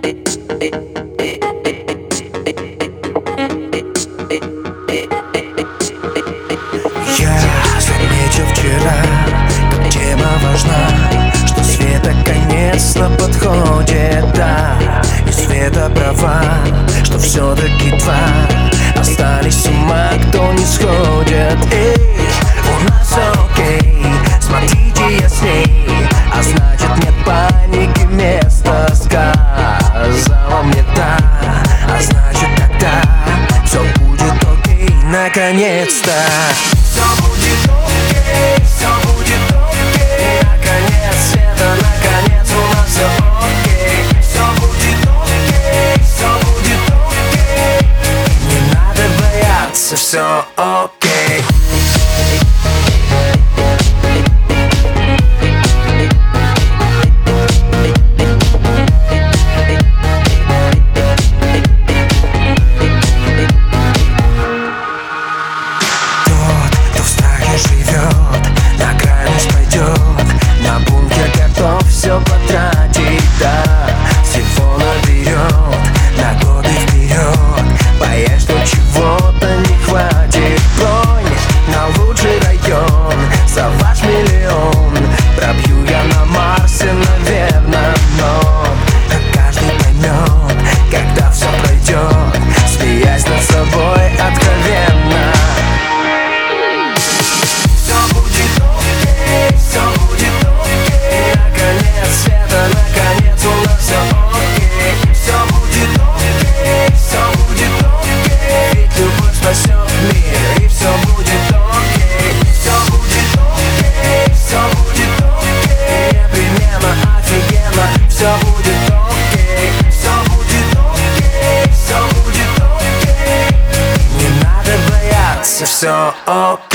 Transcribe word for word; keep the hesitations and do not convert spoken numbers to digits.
Я заметил вчера, как тема важна, что света конец на подходе, да. И света права, что все-таки два остались с ума, кто не сходит. Эй, у нас окей, смотрите ясней, а значит нет паники, место сказала мне да, а значит тогда все будет окей, наконец-то. Все будет окей, все будет окей, наконец света, наконец у нас все окей. Все будет окей, все будет окей, не надо бояться, все окей. Живет, на крайность пойдет, на бункер готов все потратить, да. Всего наберет, на годы вперед, боясь, что чего-то не хватит. Бронь на лучший район, за ваш миллион пробью я на Марсе, наверное, но каждый поймет, когда все пройдет, смеясь над собой откровенно. Все окей.